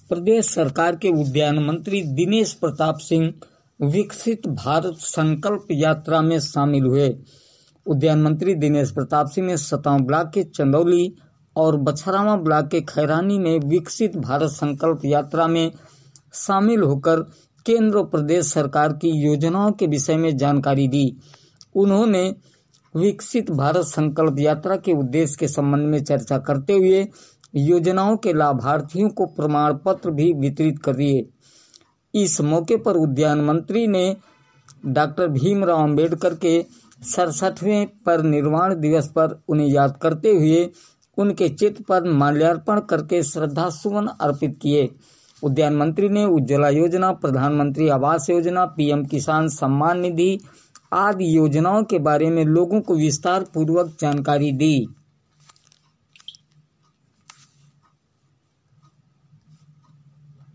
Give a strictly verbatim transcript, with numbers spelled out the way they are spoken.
प्रदेश सरकार के उद्यान मंत्री दिनेश प्रताप सिंह विकसित भारत संकल्प यात्रा में शामिल हुए। उद्यान मंत्री दिनेश प्रताप सिंह ने सतांव ब्लॉक के चंदौली और बछरावा ब्लॉक के खैरानी में विकसित भारत संकल्प यात्रा में शामिल होकर केंद्र और प्रदेश सरकार की योजनाओं के विषय में जानकारी दी। उन्होंने विकसित भारत संकल्प यात्रा के उद्देश्य के संबंध में चर्चा करते हुए योजनाओं के लाभार्थियों को प्रमाण पत्र भी वितरित कर दिए। इस मौके पर उद्यान मंत्री ने डॉक्टर भीमराव अंबेडकर के सड़सठवें परिनिर्वाण दिवस पर उन्हें याद करते हुए उनके चित्र पर माल्यार्पण करके श्रद्धा सुमन अर्पित किए। उद्यान मंत्री ने उज्ज्वला योजना, प्रधानमंत्री आवास योजना, पीएम किसान सम्मान निधि आदि योजनाओं के बारे में लोगों को विस्तार पूर्वक जानकारी दी।